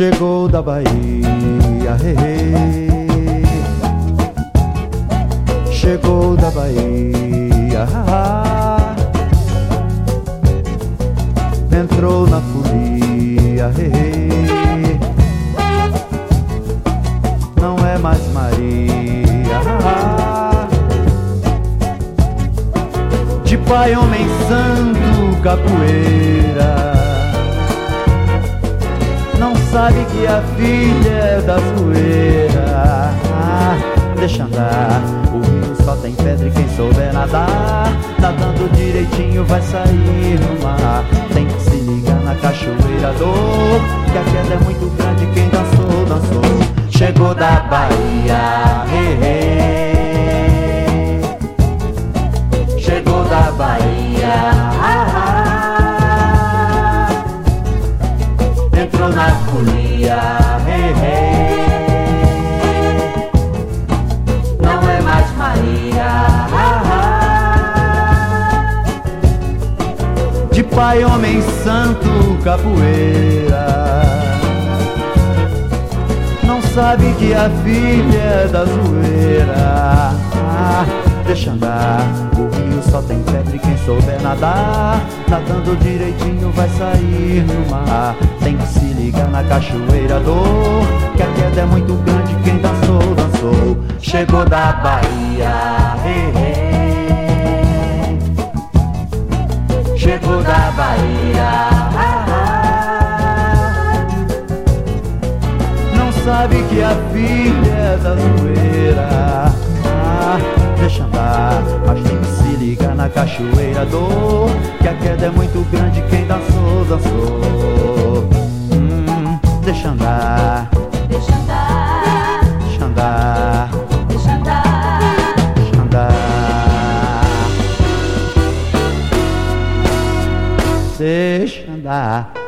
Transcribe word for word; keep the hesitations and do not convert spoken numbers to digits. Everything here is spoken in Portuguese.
chegou da Bahia, he, he. Chegou da Bahia, ha, ha. Entrou na folia, he, he. Não é mais Maria, ha, ha. De pai, homem santo, capoeira, não sabe que a filha é da zoeira. Ah, deixa andar, o rio só tem pedra e quem souber nadar, nadando direitinho vai sair no mar. Tem que se ligar na cachoeira dor, que a queda é muito grande, quem dançou, dançou. Chegou da Bahia, he, he. Chegou da Bahia, ah, ah. Entrou na folia, hey, hey. Não é mais Maria, ah, ah. De pai, homem santo, capoeira, não sabe que a filha é da zoeira. Ah, deixa andar, o rio só tem pedra e quem souber nadar, nadando direitinho vai sair no mar. Tem que se ligar na cachoeira dor, que a queda é muito grande, quem dançou, dançou. Chegou da Bahia, hey, hey. Chegou da Bahia, ah, ah. Não sabe que a filha é da zoeira. Ah, deixa andar, mas tem que se ligar na cachoeira dor, que a queda é muito grande, quem dançou, dançou. Hum, deixa andar, Deixa andar, deixa andar, deixa andar, deixa andar, deixa andar.